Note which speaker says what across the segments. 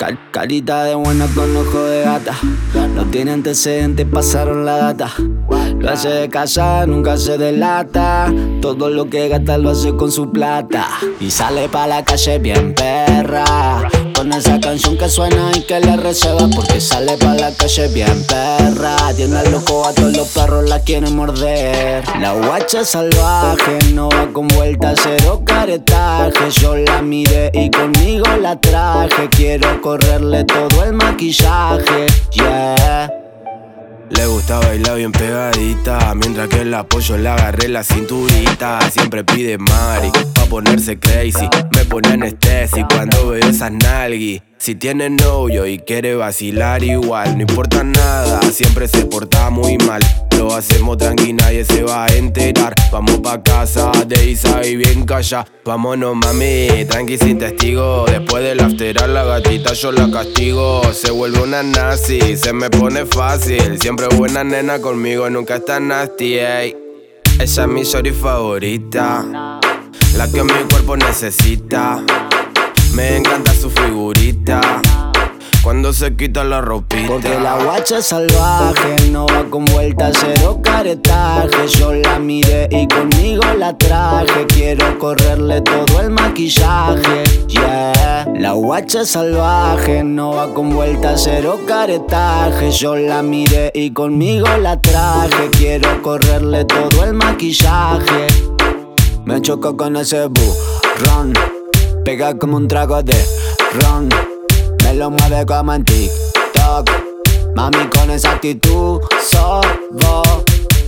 Speaker 1: Carita de buena con ojo de gata. No tiene antecedentes, pasaron la data. Lo hace de casa, nunca se delata. Todo lo que gasta lo hace con su plata. Y sale pa' la calle bien perra, con esa canción que suena y que le receba. Porque sale pa' la calle bien perra. Tiene al loco a todos los perros, la quieren morder. La guacha salvaje, no va con vuelta, cero caretaje. Yo la miré y conmigo la traje. Quiero correrle todo el maquillaje, yeah.
Speaker 2: Le gusta bailar bien pegadita, mientras que el apoyo le agarré la cinturita. Siempre pide mari, pa' ponerse crazy. Me pone anestesia cuando veo esas nalguis. Si tiene novio y quiere vacilar igual, no importa nada, siempre se porta muy mal. Lo hacemos tranqui, nadie se va a enterar. Vamos pa' casa de Isa y bien calla. Vámonos mami, tranqui sin testigo. Después del after a la gatita yo la castigo. Se vuelve una nazi, se me pone fácil. Siempre buena nena conmigo, nunca está nasty, ey. Ella es mi shorty favorita, la que mi cuerpo necesita. Me encanta su figurita cuando se quita la ropita.
Speaker 1: Porque la guacha es salvaje, no va con vuelta, cero caretaje. Yo la miré y conmigo la traje. Quiero correrle todo el maquillaje, yeah. La guacha es salvaje, no va con vuelta, cero caretaje. Yo la miré y conmigo la traje. Quiero correrle todo el maquillaje. Me choco con ese burrón, pega como un trago de ron. Me lo mueve como en TikTok. Mami con esa actitud sobo.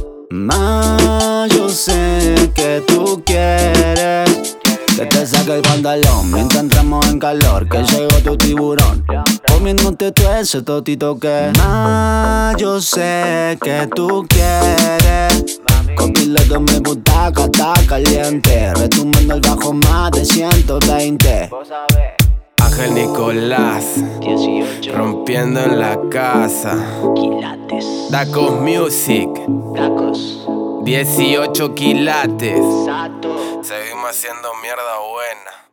Speaker 1: Ma, yo sé que tú quieres que te saque el pantalón mientras entramos en calor, que llegó tu tiburón comiéndote todo ese totito que. Ma, yo sé que tú quieres. Copiloto mi butaca está caliente, retumbando el bajo más de 120.
Speaker 2: Ángel Nicolás,
Speaker 1: 18
Speaker 2: rompiendo en la casa.
Speaker 1: quilates.
Speaker 2: Dacos Music,
Speaker 1: Tacos.
Speaker 2: 18 quilates.
Speaker 1: Sato.
Speaker 2: Seguimos haciendo mierda buena.